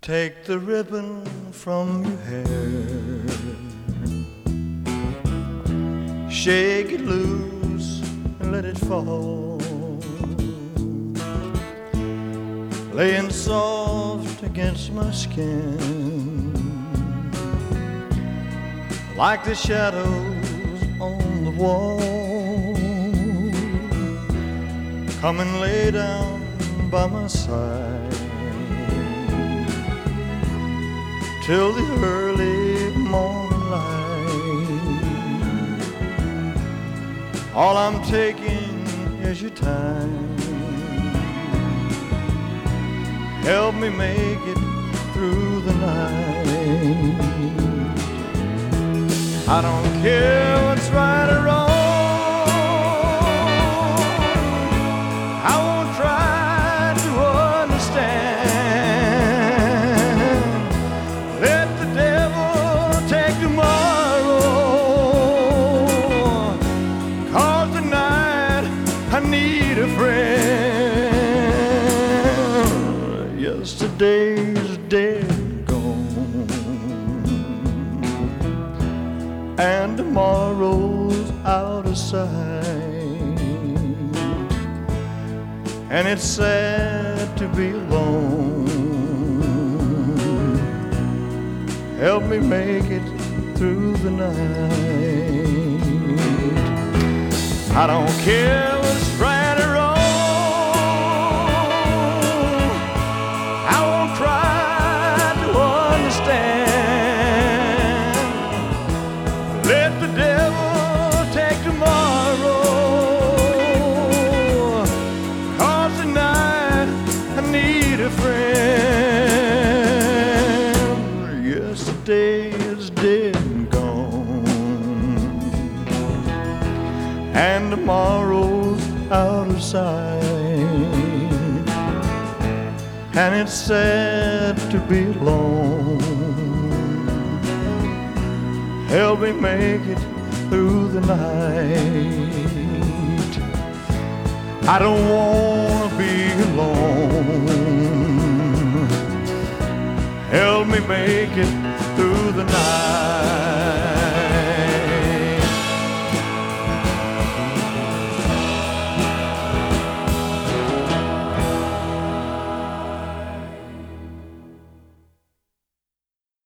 Take the ribbon from your hair, shake it loose and let it fall, laying soft against my skin, like the shadows on the wall. Come and lay down by my side till the early morning light. All I'm taking is your time. Help me make it through the night. I don't care what's right or wrong. I won't try to understand. Let the devil take tomorrow, 'cause tonight I need a friend. Yesterday's dead and gone, and tomorrow's out of sight. And it's sad to be alone. Help me make it through the night. I don't care what's right or wrong. I won't try to understand. Let the devil take tomorrow, 'cause tonight I need a friend. Yesterday is dead and gone, and tomorrow's out of sight. And it's sad to be alone. Help me make it through the night. I don't wanna be alone. Help me make it through the night.